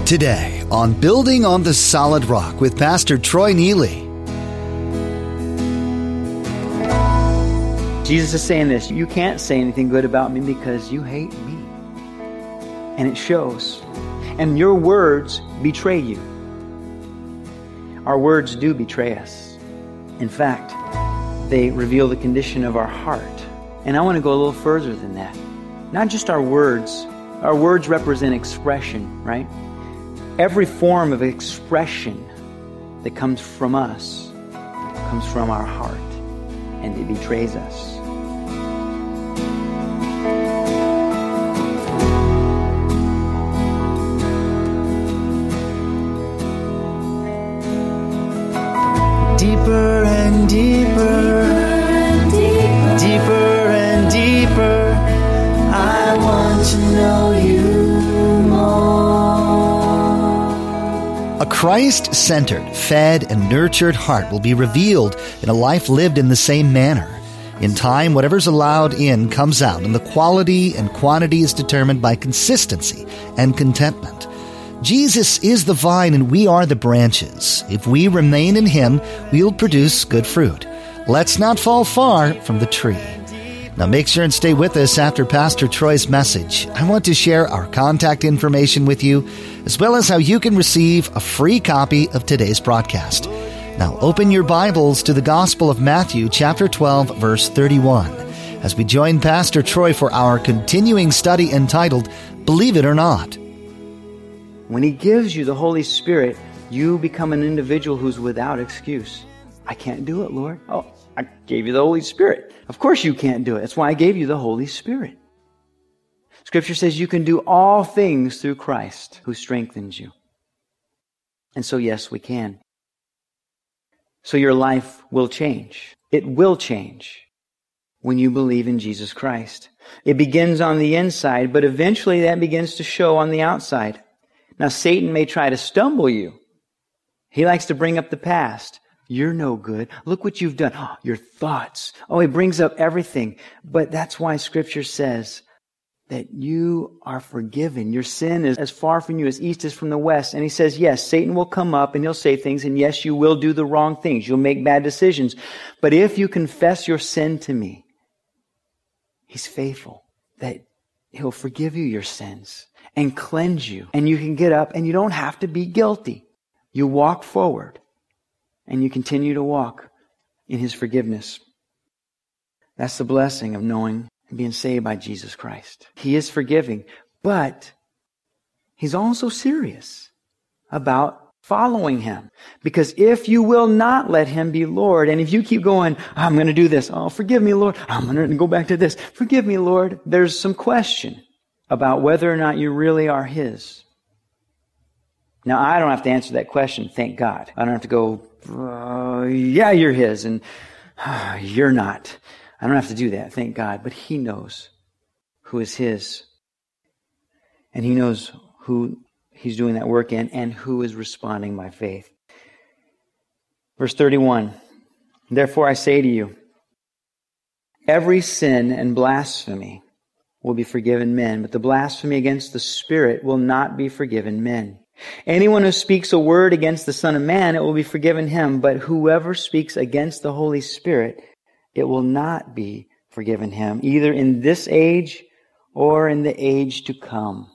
Today on Building on the Solid Rock with Pastor Troy Neely. Jesus is saying this, you can't say anything good about me because you hate me. And it shows. And your words betray you. Our words do betray us. In fact, they reveal the condition of our heart. And I want to go a little further than that. Not just our words. Our words represent expression, right? Every form of expression that comes from us comes from our heart, and it betrays us. Deeper and deeper, deeper and deeper, I want to know you more. A Christ-centered, fed, and nurtured heart will be revealed in a life lived in the same manner. In time, whatever's allowed in comes out, and the quality and quantity is determined by consistency and contentment. Jesus is the vine and we are the branches. If we remain in Him, we'll produce good fruit. Let's not fall far from the tree. Now make sure and stay with us after Pastor Troy's message. I want to share our contact information with you, as well as how you can receive a free copy of today's broadcast. Now open your Bibles to the Gospel of Matthew, chapter 12, verse 31, as we join Pastor Troy for our continuing study entitled, Believe It or Not. When He gives you the Holy Spirit, you become an individual who's without excuse. I can't do it, Lord. Oh, I gave you the Holy Spirit. Of course you can't do it. That's why I gave you the Holy Spirit. Scripture says you can do all things through Christ who strengthens you. And so yes, we can. So your life will change. It will change when you believe in Jesus Christ. It begins on the inside, but eventually that begins to show on the outside. Now, Satan may try to stumble you. He likes to bring up the past. You're no good. Look what you've done. Oh, your thoughts. Oh, he brings up everything. But that's why Scripture says that you are forgiven. Your sin is as far from you as east is from the west. And he says, yes, Satan will come up and he'll say things. And yes, you will do the wrong things. You'll make bad decisions. But if you confess your sin to me, He's faithful that He'll forgive you your sins and cleanse you. And you can get up and you don't have to be guilty. You walk forward and you continue to walk in His forgiveness. That's the blessing of knowing and being saved by Jesus Christ. He is forgiving, but He's also serious about following Him. Because if you will not let Him be Lord, and if you keep going, I'm going to do this. Oh, forgive me, Lord. I'm going to go back to this. Forgive me, Lord. There's some question about whether or not you really are His. Now, I don't have to answer that question, thank God. I don't have to go, yeah, you're His, and you're not. I don't have to do that, thank God. But He knows who is His. And He knows who He's doing that work in and who is responding by faith. Verse 31, therefore I say to you, every sin and blasphemy will be forgiven men, but the blasphemy against the Spirit will not be forgiven men. Anyone who speaks a word against the Son of Man, it will be forgiven him, but whoever speaks against the Holy Spirit, it will not be forgiven him, either in this age or in the age to come.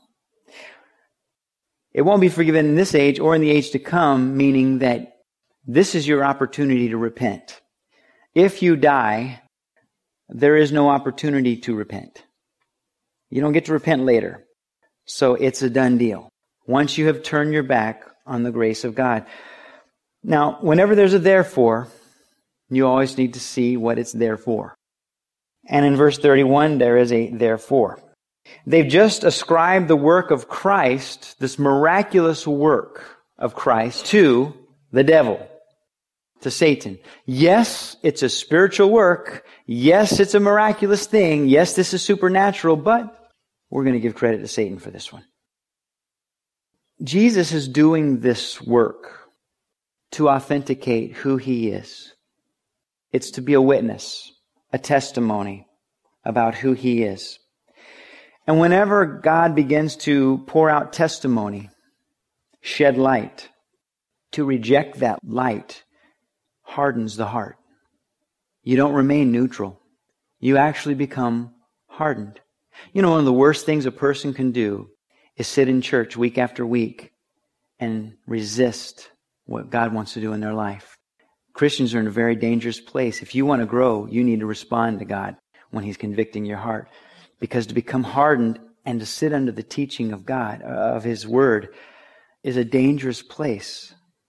It won't be forgiven in this age or in the age to come, meaning that this is your opportunity to repent. If you die, there is no opportunity to repent. You don't get to repent later. So it's a done deal. Once you have turned your back on the grace of God. Now, whenever there's a therefore, you always need to see what it's there for. And in verse 31, there is a therefore. They've just ascribed the work of Christ, this miraculous work of Christ, to the devil, to Satan. Yes, it's a spiritual work. Yes, it's a miraculous thing. Yes, this is supernatural, but we're going to give credit to Satan for this one. Jesus is doing this work to authenticate who He is. It's to be a witness, a testimony about who He is. And whenever God begins to pour out testimony, shed light. To reject that light hardens the heart. You don't remain neutral. You actually become hardened. You know, one of the worst things a person can do is sit in church week after week and resist what God wants to do in their life. Christians are in a very dangerous place. If you want to grow, you need to respond to God when He's convicting your heart. Because to become hardened and to sit under the teaching of God, of His Word, is a dangerous place.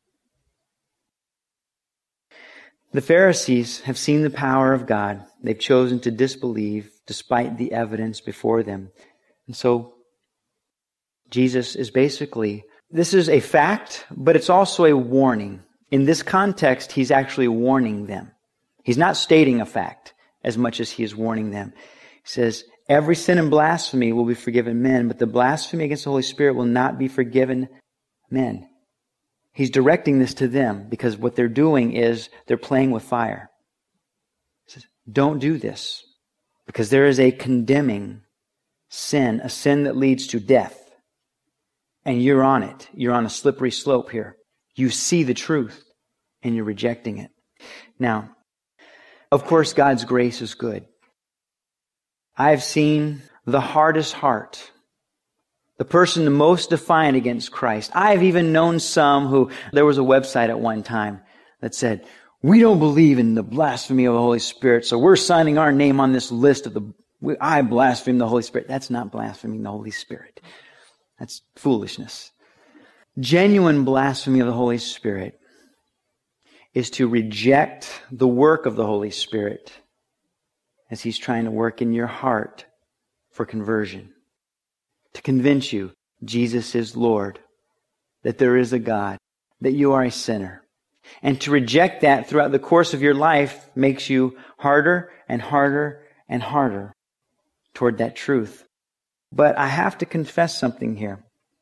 The Pharisees have seen the power of God. They've chosen to disbelieve despite the evidence before them. And so Jesus is basically, this is a fact, but it's also a warning. In this context, He's actually warning them. He's not stating a fact as much as He is warning them. He says, every sin and blasphemy will be forgiven men, but the blasphemy against the Holy Spirit will not be forgiven men. He's directing this to them because what they're doing is they're playing with fire. He says, don't do this because there is a condemning sin, a sin that leads to death. And you're on it. You're on a slippery slope here. You see the truth and you're rejecting it. Now, of course, God's grace is good. I've seen the hardest heart, the person the most defiant against Christ. I've even known some who, there was a website at one time that said, we don't believe in the blasphemy of the Holy Spirit, so we're signing our name on this list of I blaspheme the Holy Spirit. That's not blaspheming the Holy Spirit. That's foolishness. Genuine blasphemy of the Holy Spirit is to reject the work of the Holy Spirit as He's trying to work in your heart for conversion. To convince you Jesus is Lord, that there is a God, that you are a sinner. And to reject that throughout the course of your life makes you harder and harder and harder toward that truth. But I have to confess something here.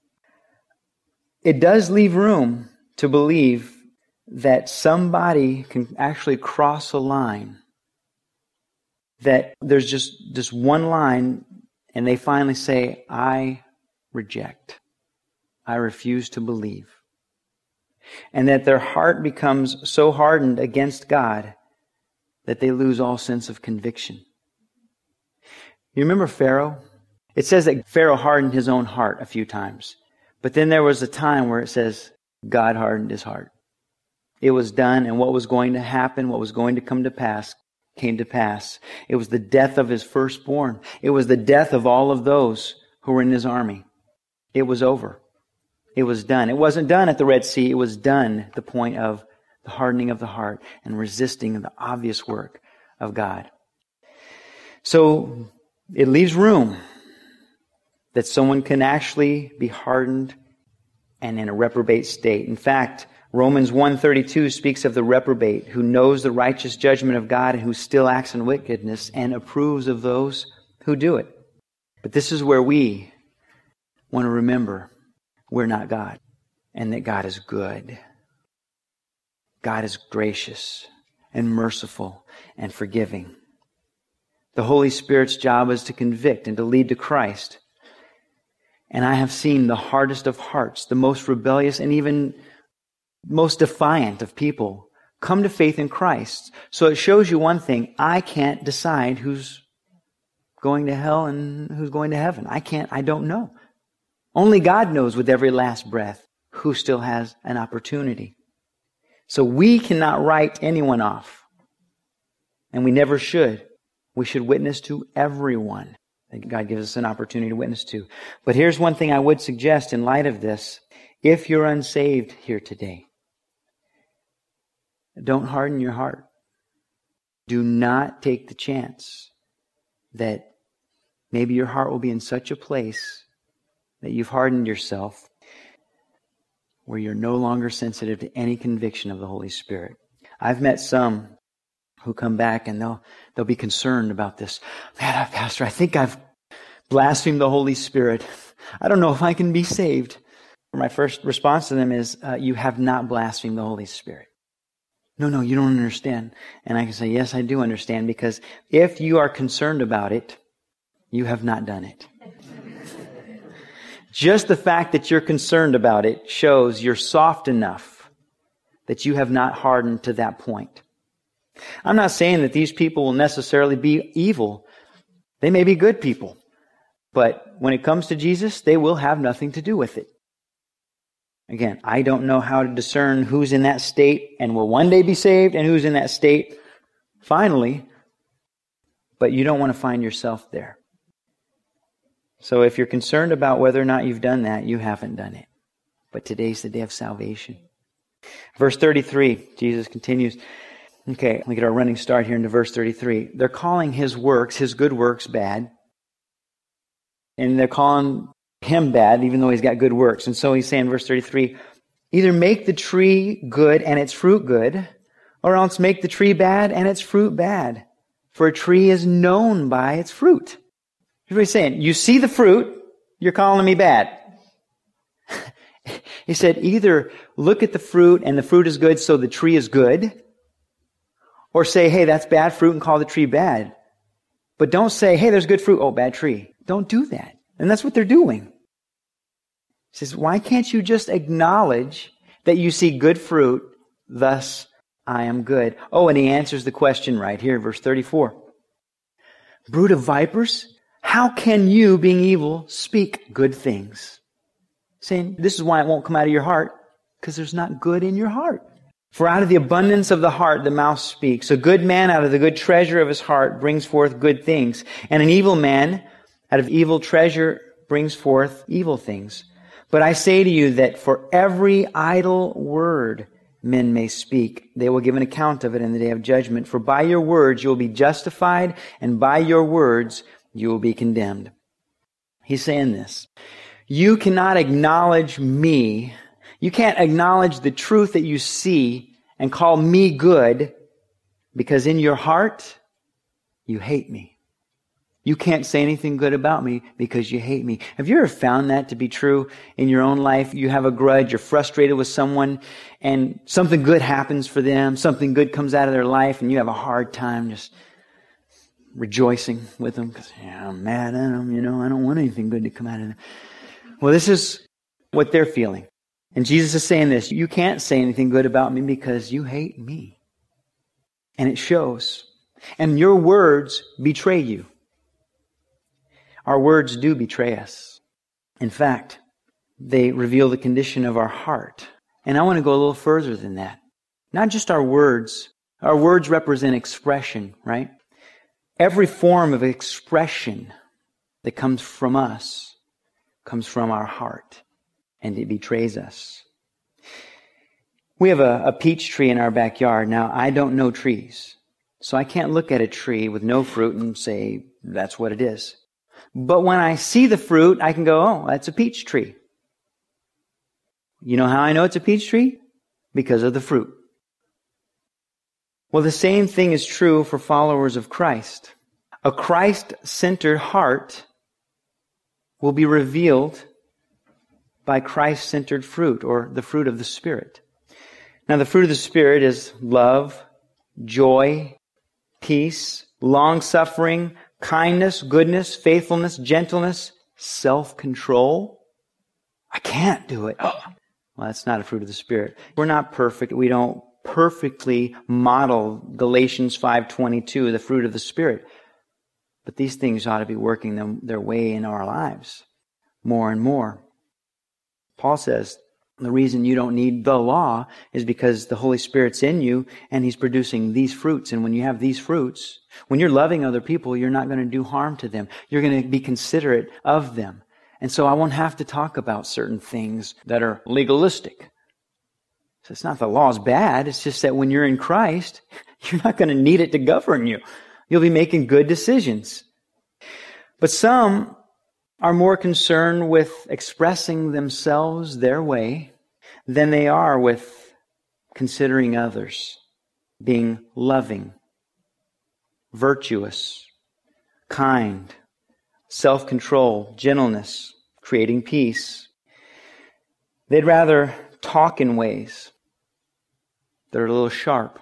It does leave room to believe that somebody can actually cross a line. That there's just this one line and they finally say, I reject. I refuse to believe. And that their heart becomes so hardened against God that they lose all sense of conviction. You remember Pharaoh? It says that Pharaoh hardened his own heart a few times. But then there was a time where it says God hardened his heart. It was done, and what was going to happen, what was going to come to pass, came to pass. It was the death of his firstborn. It was the death of all of those who were in his army. It was over. It was done. It wasn't done at the Red Sea. It was done at the point of the hardening of the heart and resisting the obvious work of God. So it leaves room that someone can actually be hardened and in a reprobate state. In fact, Romans 1:32 speaks of the reprobate who knows the righteous judgment of God and who still acts in wickedness and approves of those who do it. But this is where we want to remember we're not God and that God is good. God is gracious and merciful and forgiving. The Holy Spirit's job is to convict and to lead to Christ. And I have seen the hardest of hearts, the most rebellious and even most defiant of people come to faith in Christ. So it shows you one thing. I can't decide who's going to hell and who's going to heaven. I don't know. Only God knows with every last breath who still has an opportunity. So we cannot write anyone off. And we never should. We should witness to everyone that God gives us an opportunity to witness to. But here's one thing I would suggest in light of this. If you're unsaved here today, don't harden your heart. Do not take the chance that maybe your heart will be in such a place that you've hardened yourself where you're no longer sensitive to any conviction of the Holy Spirit. I've met some who come back and they'll be concerned about this. Man, Pastor, I think I've blasphemed the Holy Spirit. I don't know if I can be saved. My first response to them is, you have not blasphemed the Holy Spirit. No, you don't understand. And I can say, yes, I do understand, because if you are concerned about it, you have not done it. Just the fact that you're concerned about it shows you're soft enough that you have not hardened to that point. I'm not saying that these people will necessarily be evil. They may be good people. But when it comes to Jesus, they will have nothing to do with it. Again, I don't know how to discern who's in that state and will one day be saved and who's in that state finally, but you don't want to find yourself there. So if you're concerned about whether or not you've done that, you haven't done it. But today's the day of salvation. Verse 33, Jesus continues. Okay, we get our running start here into verse 33. They're calling His works, His good works, bad. And they're calling Him bad, even though He's got good works. And so He's saying, verse 33, either make the tree good and its fruit good, or else make the tree bad and its fruit bad. For a tree is known by its fruit. Here's what He's saying. You see the fruit, you're calling me bad. He said, either look at the fruit and the fruit is good, so the tree is good, or say, hey, that's bad fruit and call the tree bad. But don't say, hey, there's good fruit. Oh, bad tree. Don't do that. And that's what they're doing. He says, why can't you just acknowledge that you see good fruit, thus I am good? Oh, and He answers the question right here, verse 34. Brood of vipers, how can you, being evil, speak good things? Saying, this is why it won't come out of your heart, because there's not good in your heart. For out of the abundance of the heart, the mouth speaks. A good man out of the good treasure of his heart brings forth good things. And an evil man out of evil treasure brings forth evil things. But I say to you that for every idle word men may speak, they will give an account of it in the day of judgment. For by your words you will be justified, and by your words you will be condemned. He's saying this. You cannot acknowledge me. You can't acknowledge the truth that you see and call me good because in your heart, you hate me. You can't say anything good about me because you hate me. Have you ever found that to be true in your own life? You have a grudge, you're frustrated with someone, and something good happens for them, something good comes out of their life, and you have a hard time just rejoicing with them because I'm mad at them, I don't want anything good to come out of them. Well, this is what they're feeling. And Jesus is saying this, you can't say anything good about me because you hate me. And it shows. And your words betray you. Our words do betray us. In fact, they reveal the condition of our heart. And I want to go a little further than that. Not just our words. Our words represent expression, right? Every form of expression that comes from us comes from our heart. And it betrays us. We have a peach tree in our backyard. Now, I don't know trees. So I can't look at a tree with no fruit and say, that's what it is. But when I see the fruit, I can go, oh, that's a peach tree. You know how I know it's a peach tree? Because of the fruit. Well, the same thing is true for followers of Christ. A Christ-centered heart will be revealed by Christ-centered fruit, or the fruit of the Spirit. Now, the fruit of the Spirit is love, joy, peace, long-suffering, kindness, goodness, faithfulness, gentleness, self-control. I can't do it. Oh, well, that's not a fruit of the Spirit. We're not perfect. We don't perfectly model Galatians 5:22, the fruit of the Spirit. But these things ought to be working their way in our lives more and more. Paul says the reason you don't need the law is because the Holy Spirit's in you and He's producing these fruits. And when you have these fruits, when you're loving other people, you're not going to do harm to them. You're going to be considerate of them. And so I won't have to talk about certain things that are legalistic. So it's not the law's bad. It's just that when you're in Christ, you're not going to need it to govern you. You'll be making good decisions. But some are more concerned with expressing themselves their way than they are with considering others, being loving, virtuous, kind, self-control, gentleness, creating peace. They'd rather talk in ways that are a little sharp,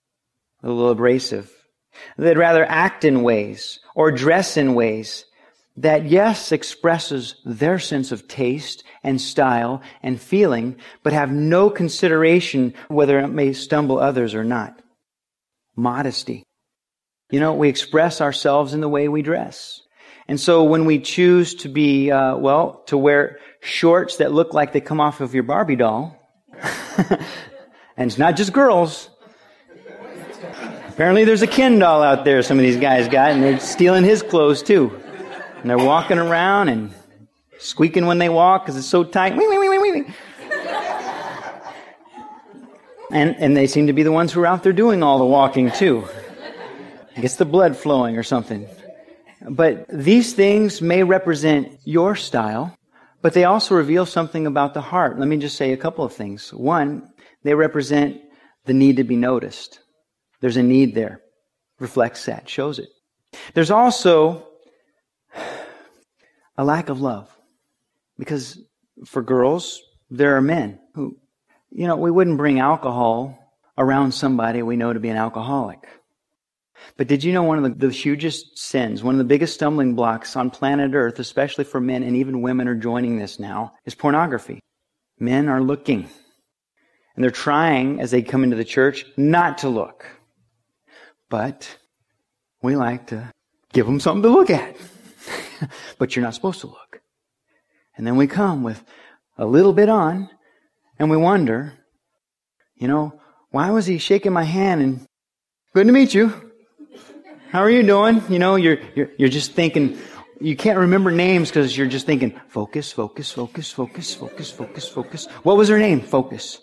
a little abrasive. They'd rather act in ways or dress in ways that, yes, expresses their sense of taste and style and feeling, but have no consideration whether it may stumble others or not. Modesty. You know, we express ourselves in the way we dress. And so when we choose to be, to wear shorts that look like they come off of your Barbie doll, and it's not just girls. Apparently there's a Ken doll out there some of these guys got, and they're stealing his clothes too. And they're walking around and squeaking when they walk because it's so tight. And they seem to be the ones who are out there doing all the walking too. It gets the blood flowing or something. But these things may represent your style, but they also reveal something about the heart. Let me just say a couple of things. One, they represent the need to be noticed. There's a need there. Reflects that, shows it. There's also a lack of love. Because for girls, there are men who, we wouldn't bring alcohol around somebody we know to be an alcoholic. But did you know one of the hugest sins, one of the biggest stumbling blocks on planet Earth, especially for men, and even women are joining this now, is pornography. Men are looking. And they're trying, as they come into the church, not to look. But we like to give them something to look at. But you're not supposed to look. And then we come with a little bit on, and we wonder, why was he shaking my hand and, good to meet you. How are you doing? You're just thinking, you can't remember names because you're just thinking, focus, focus, focus, focus, focus, focus, focus. What was her name? Focus.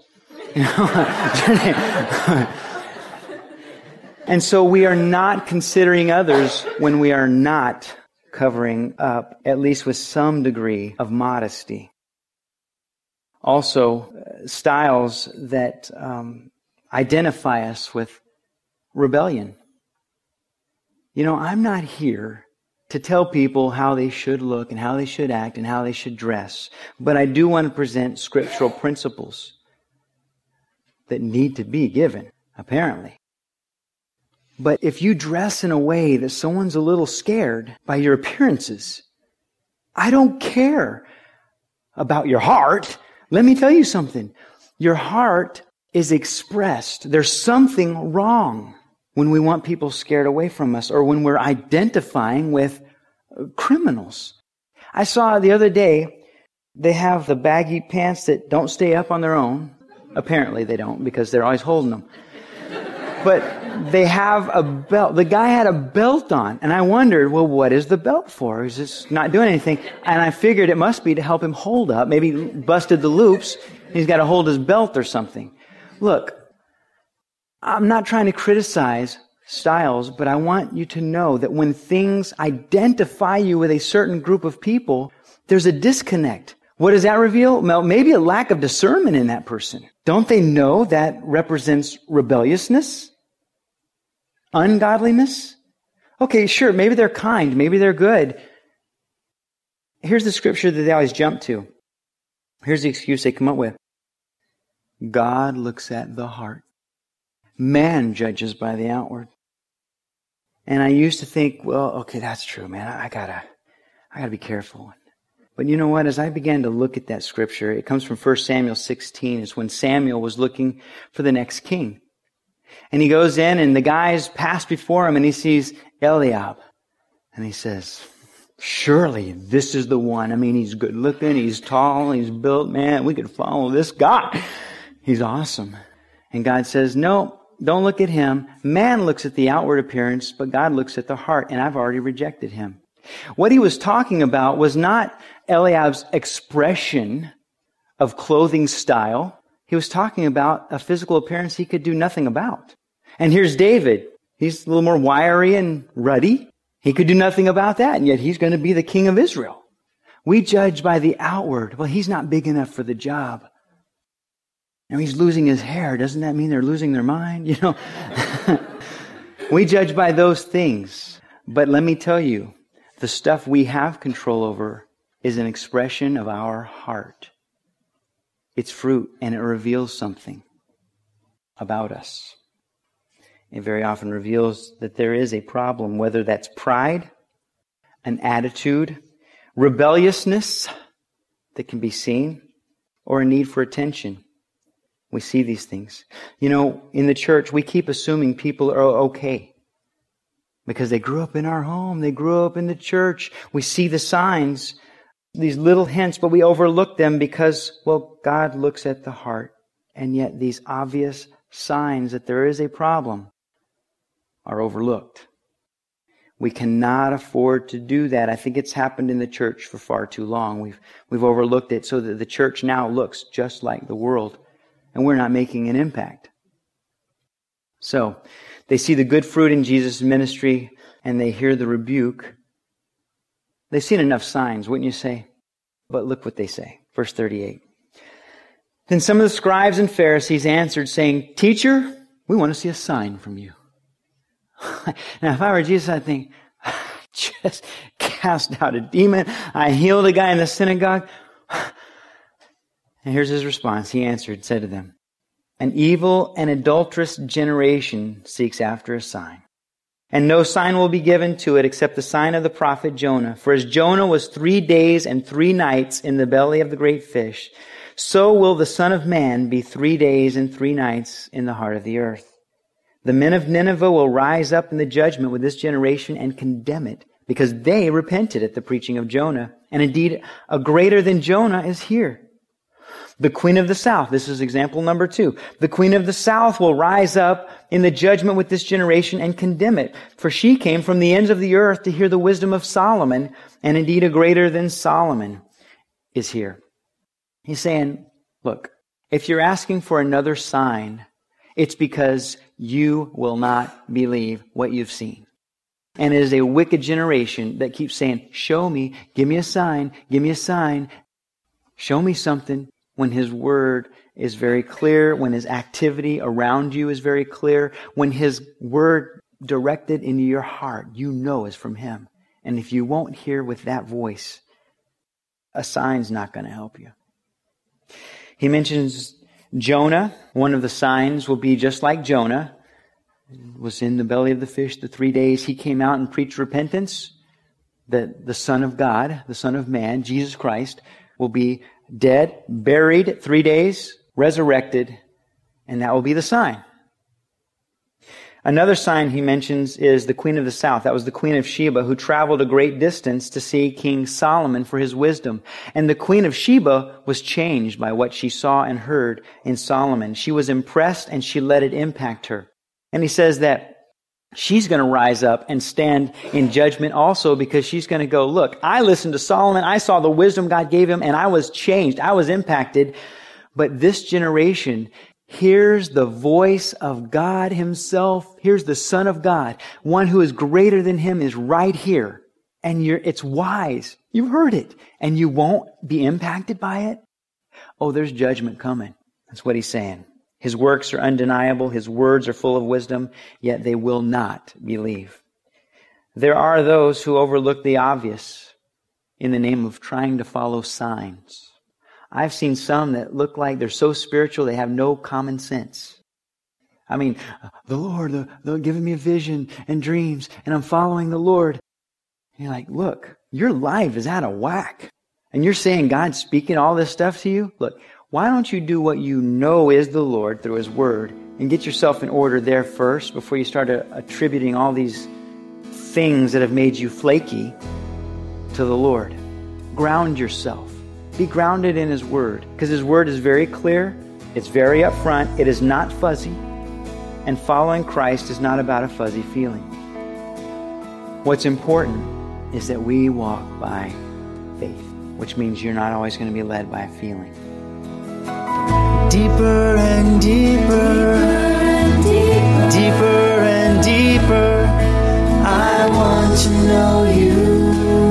And so we are not considering others when we are not covering up, at least with some degree of modesty. Also, styles that identify us with rebellion. I'm not here to tell people how they should look and how they should act and how they should dress, but I do want to present scriptural principles that need to be given, apparently. But if you dress in a way that someone's a little scared by your appearances, I don't care about your heart. Let me tell you something. Your heart is expressed. There's something wrong when we want people scared away from us or when we're identifying with criminals. I saw the other day, they have the baggy pants that don't stay up on their own. Apparently they don't because they're always holding them. But they have a belt. The guy had a belt on. And I wondered, well, what is the belt for? He's just not doing anything. And I figured it must be to help him hold up. Maybe he busted the loops. He's got to hold his belt or something. Look, I'm not trying to criticize styles, but I want you to know that when things identify you with a certain group of people, there's a disconnect. What does that reveal? Well, maybe a lack of discernment in that person. Don't they know that represents rebelliousness? Ungodliness? Okay, sure, maybe they're kind, maybe they're good. Here's the scripture that they always jump to. Here's the excuse they come up with. God looks at the heart. Man judges by the outward. And I used to think, well, okay, that's true, man. I gotta be careful. But you know what? As I began to look at that scripture, it comes from 1 Samuel 16. It's when Samuel was looking for the next king. And he goes in and the guys pass before him and he sees Eliab. And he says, surely this is the one. I mean, he's good looking, he's tall, he's built. Man, we could follow this guy. He's awesome. And God says, no, don't look at him. Man looks at the outward appearance, but God looks at the heart. And I've already rejected him. What he was talking about was not Eliab's expression of clothing style. He was talking about a physical appearance he could do nothing about. And here's David. He's a little more wiry and ruddy. He could do nothing about that, and yet he's going to be the king of Israel. We judge by the outward. Well, he's not big enough for the job. Now he's losing his hair. Doesn't that mean they're losing their mind? We judge by those things. But let me tell you, the stuff we have control over is an expression of our heart. It's fruit, and it reveals something about us. It very often reveals that there is a problem, whether that's pride, an attitude, rebelliousness that can be seen, or a need for attention. We see these things. You know, in the church, we keep assuming people are okay because they grew up in our home, they grew up in the church. We see the signs, these little hints, but we overlook them because, well, God looks at the heart. And yet these obvious signs that there is a problem are overlooked. We cannot afford to do that. I think it's happened in the church for far too long. We've overlooked it so that the church now looks just like the world, and we're not making an impact. So, they see the good fruit in Jesus' ministry, and they hear the rebuke. They've seen enough signs, wouldn't you say? But look what they say. Verse 38. Then some of the scribes and Pharisees answered, saying, Teacher, we want to see a sign from you. Now, if I were Jesus, I'd think, I just cast out a demon. I healed a guy in the synagogue. And here's his response. He answered, said to them, An evil and adulterous generation seeks after a sign. And no sign will be given to it except the sign of the prophet Jonah. For as Jonah was 3 days and 3 nights in the belly of the great fish, so will the Son of Man be 3 days and 3 nights in the heart of the earth. The men of Nineveh will rise up in the judgment with this generation and condemn it, because they repented at the preaching of Jonah. And indeed, a greater than Jonah is here. The queen of the south, this is example number 2. The queen of the south will rise up in the judgment with this generation and condemn it. For she came from the ends of the earth to hear the wisdom of Solomon, and indeed a greater than Solomon is here. He's saying, look, if you're asking for another sign, it's because you will not believe what you've seen. And it is a wicked generation that keeps saying, show me, give me a sign, show me something, when His Word is very clear, when His activity around you is very clear, when His Word directed into your heart, you know is from Him. And if you won't hear with that voice, a sign's not going to help you. He mentions Jonah. One of the signs will be just like Jonah. Was in the belly of the fish the 3 days. He came out and preached repentance. That the Son of God, the Son of Man, Jesus Christ, will be dead, buried 3 days, resurrected, and that will be the sign. Another sign he mentions is the Queen of the South. That was the Queen of Sheba, who traveled a great distance to see King Solomon for his wisdom. And the Queen of Sheba was changed by what she saw and heard in Solomon. She was impressed and she let it impact her. And he says that she's going to rise up and stand in judgment also, because she's going to go, look, I listened to Solomon, I saw the wisdom God gave him, and I was changed, I was impacted. But this generation hears the voice of God Himself. Here's the Son of God. One who is greater than Him is right here. And it's wise. You've heard it. And you won't be impacted by it? Oh, there's judgment coming. That's what He's saying. His works are undeniable. His words are full of wisdom, yet they will not believe. There are those who overlook the obvious in the name of trying to follow signs. I've seen some that look like they're so spiritual they have no common sense. I mean, the Lord, they're giving me a vision and dreams, and I'm following the Lord. And you're like, look, your life is out of whack. And you're saying God's speaking all this stuff to you? Look, why don't you do what you know is the Lord through His Word and get yourself in order there first before you start attributing all these things that have made you flaky to the Lord. Ground yourself. Be grounded in His Word, because His Word is very clear. It's very upfront. It is not fuzzy. And following Christ is not about a fuzzy feeling. What's important is that we walk by faith, which means you're not always going to be led by a feeling. Deeper and deeper, deeper and deeper, I want to know You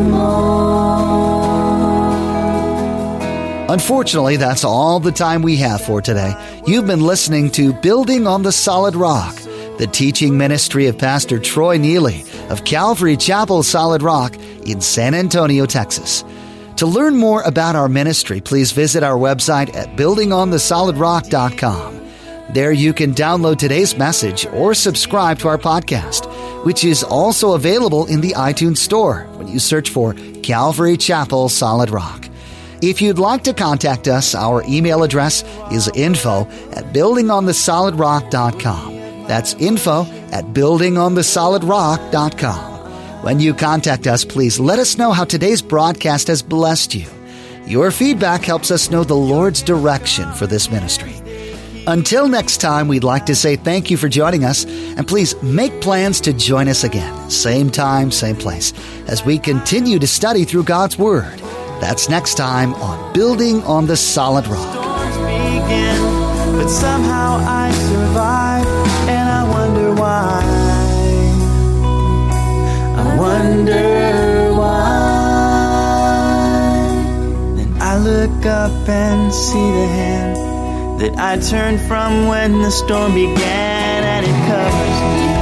more. Unfortunately, that's all the time we have for today. You've been listening to Building on the Solid Rock, the teaching ministry of Pastor Troy Neely of Calvary Chapel Solid Rock in San Antonio, Texas. To learn more about our ministry, please visit our website at buildingonthesolidrock.com. There you can download today's message or subscribe to our podcast. which is also available in the iTunes Store when you search for Calvary Chapel Solid Rock. If you'd like to contact us, our email address is info@buildingonthesolidrock.com. That's info@buildingonthesolidrock.com. When you contact us, please let us know how today's broadcast has blessed you. Your feedback helps us know the Lord's direction for this ministry. Until next time, we'd like to say thank you for joining us, and please make plans to join us again, same time, same place, as we continue to study through God's Word. That's next time on Building on the Solid Rock. Storms begin, but somehow I survive, and I wonder why. I wonder why. Then I look up and see the hand that I turned from when the storm began, and it covers me.